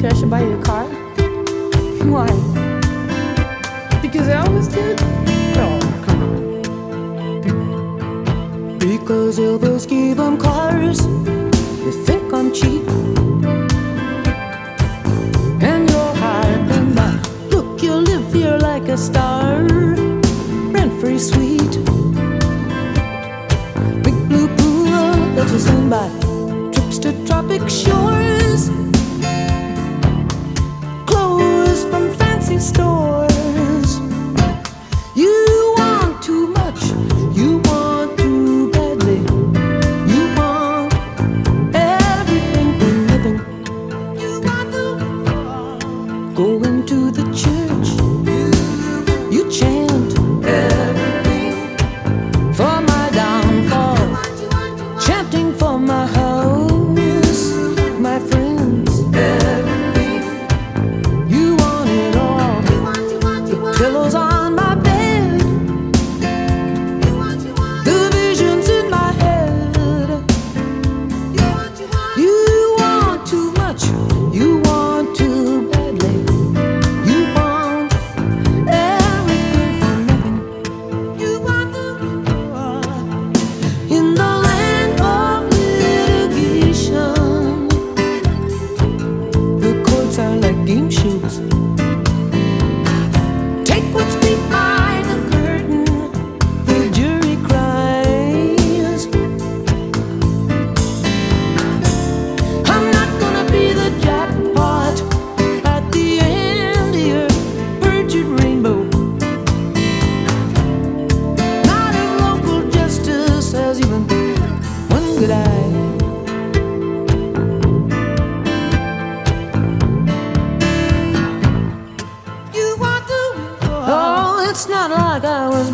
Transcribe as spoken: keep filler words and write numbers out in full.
pressure by your car? Why? Because Elvis did? Oh, come on. Because Elvis gave them cars. You think I'm cheap, and you're higher than that. Look, you live here like a star, rent-free suite, big blue pool that you send by, trips to tropic shores, clothes from fancy stores. You want too much, you want too badly, you want everything for nothing. You want the going to the church, you chant everything for my downfall, chanting for my house, my friends, everything. You want it all, the pillows on my bed, the visions in my head. You want too much, you want too badly, you want everything for nothing. You want the in the land of litigation. The courts are like game shows. Take what's behind the curtain. The jury cries. I'm not gonna be the jackpot at the end of your perjured rainbow. Not if local justice has even one good eye. You want the oh, it's not like I was